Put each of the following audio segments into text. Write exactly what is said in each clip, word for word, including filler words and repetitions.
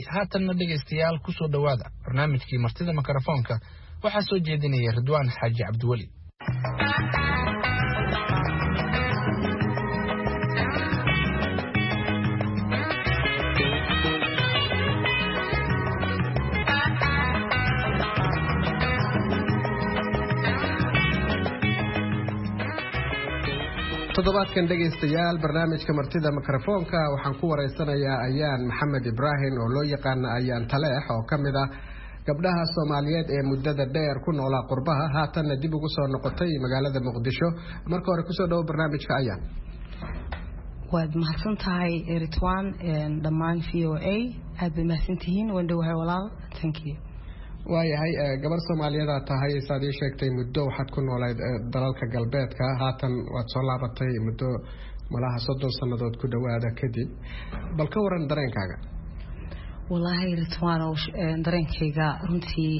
haatanna dhegaystayaal ku soo dhawaada barnaamijkii martida mikrofoonka waxaa soo jeedinaya Ridwaan Xaaji Cabdiwali. toddobaadkan dhegaystayaal barnaamijka martida mikrofoonka waxaan ku wareysanayaa ayaan maxamed ibraahim oo loo yaqaan ayaan taleex oo kamid ah gabdhaha Soomaaliyeed ee muddada dheer ku noolaa qurbaha haatanna dib ugu soo noqotay magaalada Muqdisho. marka hore ku soo dhaw barnaamijka ayaan. waad mahadsan tahay Ridwaan dhammaan V O A aad bay mahadsantihiin waan dhawahay walaal. thank you. waayahay gabar Soomaaliyeed aad tahay saad ii sheegtay muddo waxaad ku noolayd dalalka galbeedka haatan waad soo laabatay muddo malaha soddon sanadood ku dhawaada kadib bal ka waran dareenkaaga. wallaahi Ridwaan oo dareenkayga runtii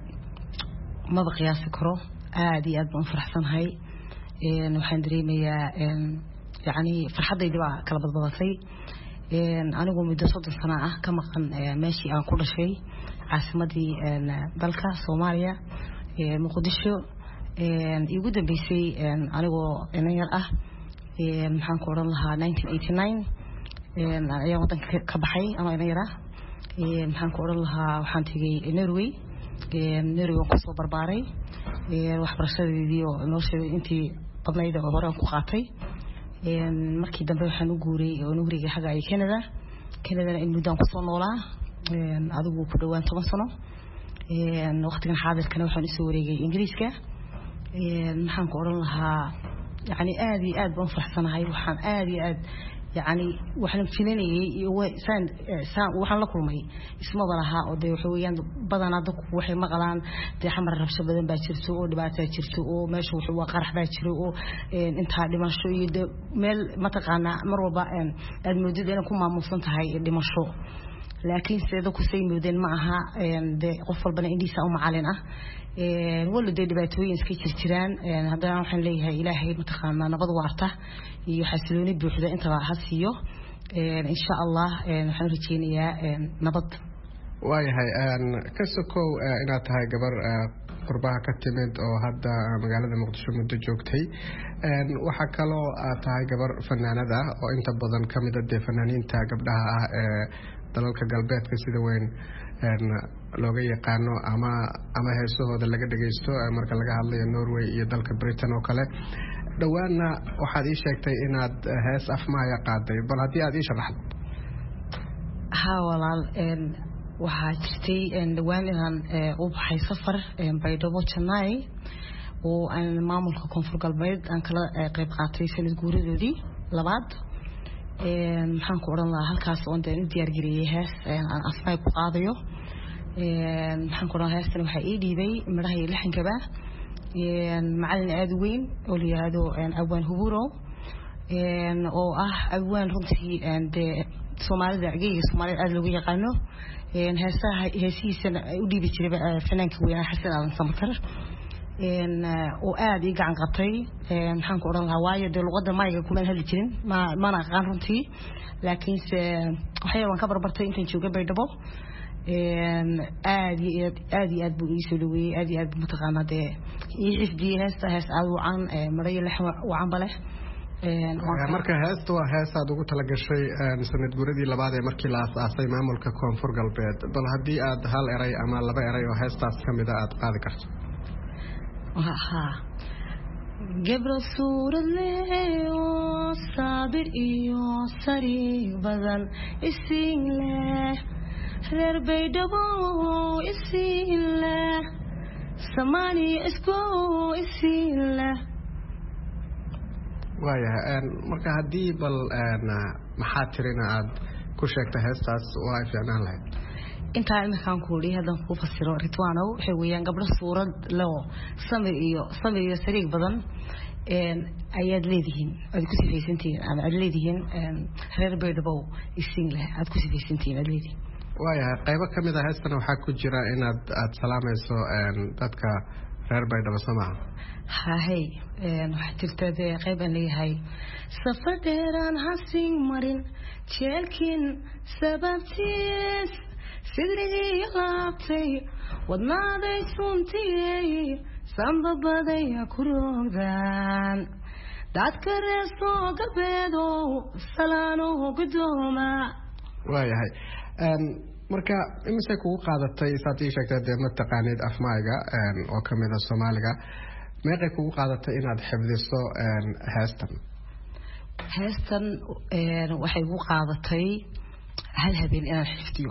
ma qiyaasi karo aad iyo aad baan faraxsanahay waxaan dareemayaa yani farxadayda baa kala badbadatay anigu muddo soddon sano ah ka maqan meeshii aan ku dhashay caasimadii dalka Soomaaliya ee Muqdisho igu dambeysay anigoo inayar ah maxaan ku oran lahaa nineteen eighty-nine ayaan wadanka ka baxay ama inayar ah maxaan ku oran lahaa waxaan tagay Norway Norway waan ku soo barbaaray waxbarashadeedii oo nolosheeda intii badnayd oo hore aan ku qaatay markii dambe waxaan u guuray oo nuuriga xaga ay Canada Canada in muddo aan ku soo noolaa adigu ku dhawaan toban sano waqtigan xaadirkana waxaan isoo wareegay Ingiriiska maxaan ku oran lahaa yani aad iyo aad baan faraxsanahay waxaan aad iyo aad yani waxaan filanayay saan saan waxaan la kulmay isma balaha oo de waxa weeyaan badan dadku waxay maqlaan de xamar rabsho badan baa jirto oo dhibaato jirto oo meesha wuxuu waa qarax baa jiro oo inta dhimasho iyo meel ma taqaana mar walba aad moodid inay ku maamuusan tahay dhimasho laakiin sida ku say moodeen ma aha de qof walbana indhiisa u macalin ah wala de dhibaatooyin iska jirjiraan haddana waxaan leeyahay ilaahay ma taqaana nabad waarta iyo xasilooni buuxda inta ha siiyo insha Allah waxaan rajeynayaa nabad. waayahay ka sokow inaad tahay gabar qurbaha ka timid oo hadda magaalada Muqdisho muddo joogtay waxa kaloo aad tahay gabar fanaanad ah oo inta badan kamid ah fanaaniinta gabdhaha ah ee dalalka galbeedka sida weyn looga yaqaano ama ama heesahooda laga dhageysto marka laga hadlayo Norway iyo dalka Britain oo kale dhawaana waxaad ii sheegtay inaad hees afmaaya qaaday bal haddii aad ii sharaxdo. ha walaal waxaa jirtay dhawaan inaan u baxay safar Baydhabo Janay oo aan maamulka koonfur galbeed aan kala qayb qaatay sanad guuradoodii labaad maxaan ku oran lahaa halkaas oo aan u diyaar gareeyay hees aan afmaay ku qaadayo maxaan ku oran heestan waxa ii dhiibay madaxa iyo lixankaba macallin aad u weyn oo la yiraahdo Awaan Huburo oo ah awaan runtii de Soomaalida geeyga Soomaalida aad loogu yaqaano heesaha heesihiisana u dhiibi jiray fanaanka weyn Xasan Aadan Samatar oo aad ii gacan qabtay maxaan ku oran lahaa waayo de luqadda mayga kuma hadli jirin ma mana aqaan runtii laakiin se waxay waan ka barbartay intaan joogay Baydhabo aad iyo aad iyo aad buu ii soo dhaweeyay aad iyo aad ma taqaanaa de ii xifdiyay heesta hees aad u caan maray lix wacan bale marka heesta waa heesaad ugu tala gashay sanad guuradii labaad ee markii la aasaasay maamulka koonfur galbeed bal haddii aad hal eray ama laba eray oo heestaas kamid ah aad qaadi karto. ها قبل صورة ليه صابر إيو صريق بدن إسين له غير بيدبو إسين له سماني إسكو إسين له وايا marka hadii bal maxaa tirina aad ku sheegtay heestaas waa fiicnaan lahayd. inta aan ku leeyahay hadan ku fasiro Ridwaanow waxay weeyaan gabdho suurad loo samir iyo samir iyo sariig badan een ayaad leedihiin aad ku sifaysantiin ama aad leedihiin een reer Baydhabo isin leh aad ku sifaysantiin aad leedihiin. waayahay qaybo kamid ah heestan waxaa ku jira inaad aad salaamayso een dadka reer Baydhabo Soomaaliya. ha hay een waxa jirta qayb aan leeyahay safar dheeraan hasin marin jeelkin sababtiis sidrigii laabtay wadnaaday suntiyey sanbabaday ku roogdaan dadka reer soo galbeedo salaano gudooma waayahay marka imise kugu qaadatay saadii sheegtay de ma taqaanid afmaaga oo kamida Soomaaliga meeqay kugu qaadatay inaad xifdiso heestan heestan waxay ugu qaadatay hal habeen inaan xifdiyo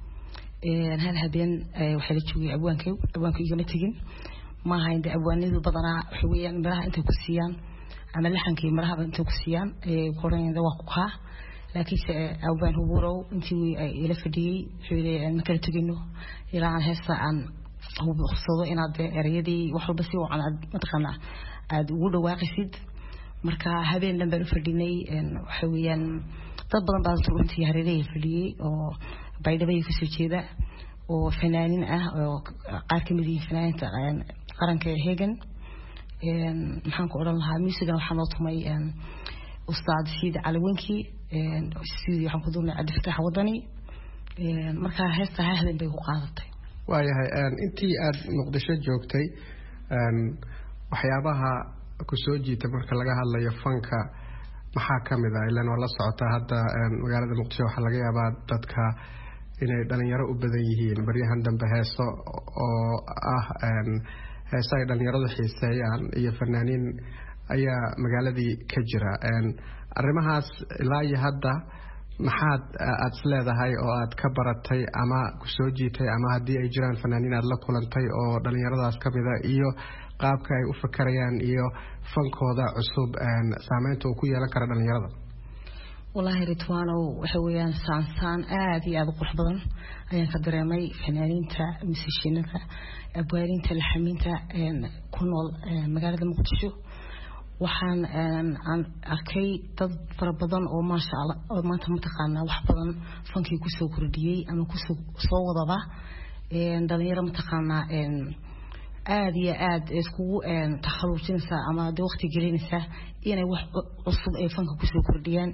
hal habeen waxay la joogay abwaankay abwaankay igama tagin ma ahayn de abwaanidu badanaa waxa weeyaan maraha inta ku siiyaan ama laxankii maraha inta ku siiyaan ee qorayda waa ku kaa laakiin abwaan huburow intii ay ila fadhiyay xilay ma kala tagino ilaa aan heesta aan hubo qosado inaad erayadii wax walba si wacan aad mataqaana aad ugu dhawaaqisid marka habeen dhan baan u fadhinay waxa weeyaan dad badan baa runtii hareerayay fadhiyay oo baydhabo ku soo jeeda oo fanaanin ah oo qaar ka mid ah fanaaniinta qaranka heegan een maxaan ku oran lahaa musiga waxaan loo tumay een ustaad Siid Calawinkii een sidii waxaan ku doonay Cabdi Fataax Wadani een marka heesta habeen bay ku qaadatay waayahay een intii aad Muqdisho joogtay een waxyaabaha ku soo jiitay marka laga hadlayo fanka maxaa kamid ah ilaa wala socota hadda magaalada Muqdisho waxa laga yaabaa dadka inay dhalinyaro u badan yihiin bariyahan dambe heeso oo ah een heeso ay dhalinyaradu xiiseeyaan iyo fanaaniin ayaa magaaladii ka jira een arrimahaas ilaa iyo hadda maxaad aad leedahay oo aad ka baratay ama ku soo jiitay ama hadii ay jiraan fanaaniin aad la kulantay oo dhalinyaradaas kamida iyo qaabka ay u fakarayaan iyo fankooda cusub een saameynta uu ku yeelan kara dhalinyarada wallahi ritwaano waxa weeyaan saansaan aad iyo aad u qurux badan ayaan ka dareemay fanaaniinta musicianada abwaarinta laxamiinta een ku nool magaalada Muqdisho waxaan aan arkay dad fara badan oo ma sha Allah oo maanta mataqaana wax badan fankii ku soo kordhiyay ama ku soo wadaba een dhalinyaro mataqaana een aad iyo aad isku een taxaluujinaysa ama de waqti gelinaysa inay wax cusub ay fanka ku soo kordhiyaan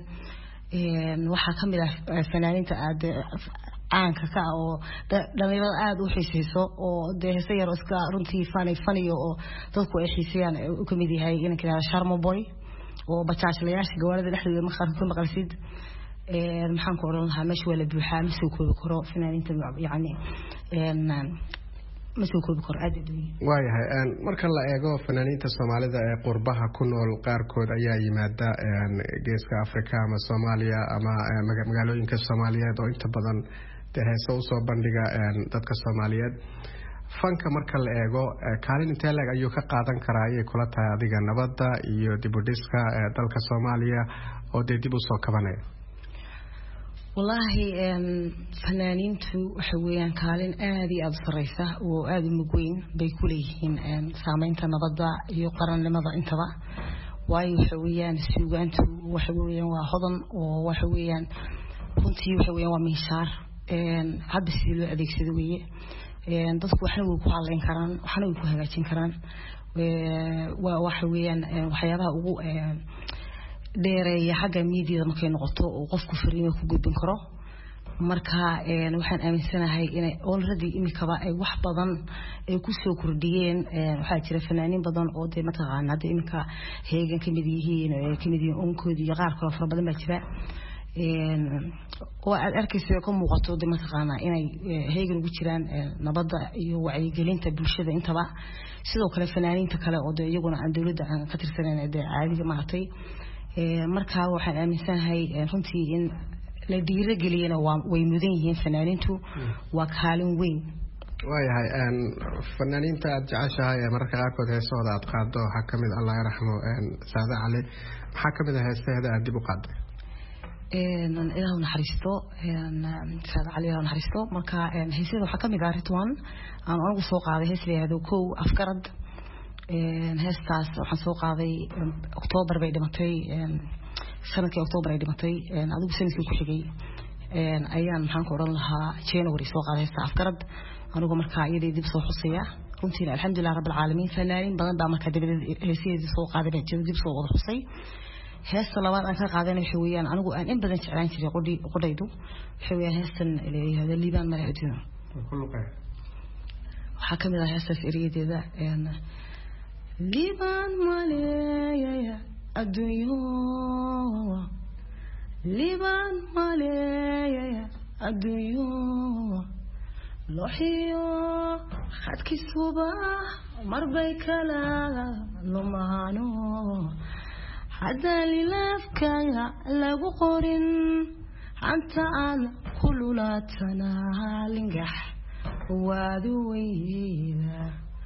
een waxa kamid ah fanaaniinta aad aanka ka oo dhalinyarada aad u xiiseyso oo de heeso yar iska runtii fanay faniyo oo dadku ay xiiseeyaan u kamid yahay in kala Sharma Boy oo bajaajlayaasha gawaarida dhexdeeda ma qaran ku maqalsid een maxaan ku oran lahaa meesha wala buuxaa ma soo koobi karo fanaaniinta yaani een ma soo koobi karo aad waayahay een marka la eego fanaaniinta Soomaalida ee qurbaha ku nool qaarkood ayaa yimaada een geeska Afrika ama Soomaaliya ama magaalooyinka Soomaaliyeed oo inta badan heeso u soo bandhiga een dadka Soomaaliyeed fanka marka la eego kaalin intee leeg ayuu ka qaadan karaa ay kula tahay adiga nabadda iyo dib u dhiska dalka Soomaaliya oo dib u soo kabanaya wallahi een fanaaniintu waxa weeyaan kaalin aad iyo aad u sareysa oo aad u muhiim bay ku leeyihiin een saameynta nabadda iyo qarannimada intaba waayo waxa weeyaan suugaantu waxa weeyaan waa hodan oo waxa weeyaan runtii waxa weeyaan waa miishaar een hadda si loo adeegsado weeye een dadku waxna way ku hadleen karaan waxna way ku hagaajin karaan ee waa waxa weeyaan waxyaabaha ugu dheereeya xagga media markay noqoto oo qofku fariimo ku gudbin karo marka een waxaan aaminsanahay inay already imikaba ay wax badan ay ku soo kordhiyeen een waxa jira fanaaniin badan oo de mataqaana hadda imika heegan kamid yihiin oo kamid yihiin onkoodi iyo qaar kale fara badan baa jira een oo aad arkayso ka muuqato de mataqaana inay heegan ugu jiraan nabadda iyo wacyigelinta bulshada intaba sidoo kale fanaaniinta kale oo de iyaguna aan dawladda aan ka tirsaneyn ee caadiga maatay ee marka waxaan aaminsanahay runtii in la dhiirigeliyana way mudan yihiin fanaaniintu waa kaalin weyn waayahay een fanaaniinta aad jeceshahay ee marka qaarkood heesooda aad qaado waxa kamid Allah yarxamo een Saada Cali waxa kamid ah heesaha aad dib u qaaday een ilaahu naxariisto een Saada Cali ilaahu naxariisto marka een heesada waxa kamid ah Ritwan aan ugu soo qaaday heesada kow afkarad een heestaas waxaan soo qaaday October bay dhimatay een sanadkii October ay dhimatay een adigu sanadkii ku xigay een ayaan maxaan ku oran lahaa January soo qaaday heesta afkarad anigu markaa iyadii dib soo xusaya runtii alxamdulillah rabbil caalamiin fanaaniin badan baa markaa dib heesiyada soo qaaday bay dib soo wada xusay heesta labaad aan ka qaadanay waxa weeyaan anigu aan in badan jeclaan jiray qodhi qodhaydu waxa weeyaan heestan leeyahay liibaan maraadina waxa kamid ah heestas eriyadeeda een liibaan maleeya adduunyo liibaan maleeya adduunyo loxiyo khadkii subax marbay kala lumaano hadda lilaafkaaga lagu qorin anta aan kululaatana lingax waadu weyda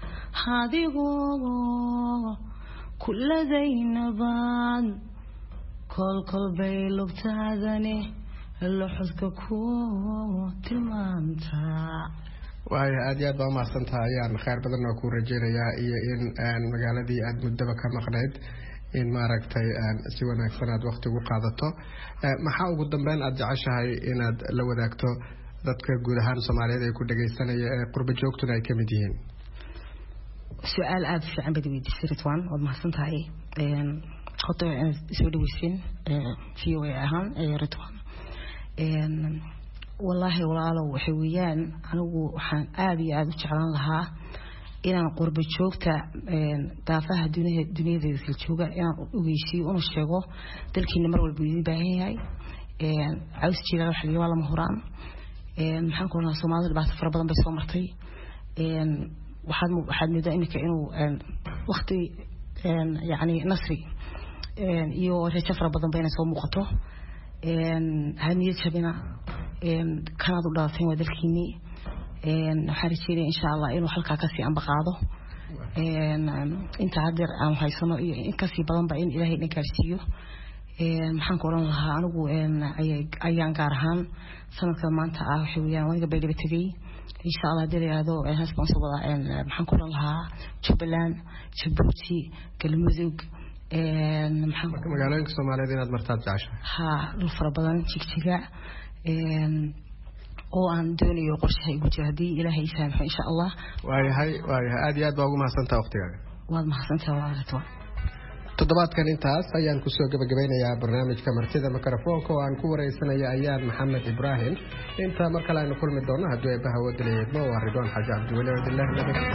hadigoo kulladaynaban kol kol bay lugtaadani luxudka ku tilmaanta waay aad iyo aad baa umahadsantahay ayaan khayr badan oo ku rajeynayaa iyo in magaaladii aad muddaba ka maqnayd in maaragtay si wanaagsan aad waqti ugu qaadato maxaa ugu dambeyn aad jeceshahay inaad la wadaagto dadka guud ahaan Soomaaliyeed ay ku dhageysanaya ee qurba joogtuna ay kamid yihiin su'aal aad fiican bad weydiisay Ridwan oo mahadsantahay een qoto aan soo dhaweysin V O A ahaan ee Ridwan een wallahi walaalo waxa weeyaan anigu waxaan aad iyo aad u jeclaan lahaa inaan qurba joogta een daafaha dunida dunida isla jooga inaan ogeysiyo una sheego dalkiina mar walba idin baahan yahay een caws jiilal waxa la wada mahuraan een maxaan ku oranaa Soomaalida baa fara badan bay soo martay een waxaad waxaad moodaa inka inuu een waqti een yaani nasri een iyo rajo fara badan bayna soo muuqato een haniyad jabina een kanaad u dhaafeen wadalkiini een waxaan rajeynayaa insha Allah inuu halka ka sii ambaqaado een inta hadir aan haysano iyo in ka sii badan ba in Ilaahay idin gaarsiiyo een maxaan ku oran lahaa anigu een ayaan gaar ahaan sanadka maanta ah waxa weeyaan waniga bay dhiba tagay insha Allah diraado ee sponsor wada een maxaan ku oran lahaa Jubbaland Djibouti Galmudug een maxaan magaalooyinka Soomaaliyeed inaad martaad jeceshahay ha dhul fara badan jigjiga een oo aan doonayo qorshahay ugu jira hadii Ilaahay saamaxo insha Allah waayahay waayahay aad iyo aad baa ugu mahadsantahay waqtigaaga waad mahadsantahay walaalato toddobaadkan intaas ayaan ku soo gabagabeynayaa barnaamijka martida mikrofoonka oo aan ku wareysanayo ayaan Maxamed Ibrahim inta mar kale aynu kulmi doono haddii ay baha wadaleeyadmo waa Ridwan Xaaji Cabdiweli oo dillah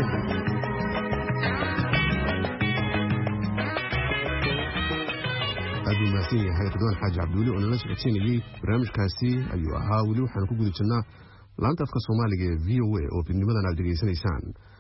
aaduu mahadsan yahay Ridwan Xaaji Cabdiweli oo nala socodsiinayay barnaamijkaasi ayuu ahaa weli waxaan ku guda jirnaa laanta afka Soomaaliga ee V O A oo bidnimadan aad dhageysanaysaan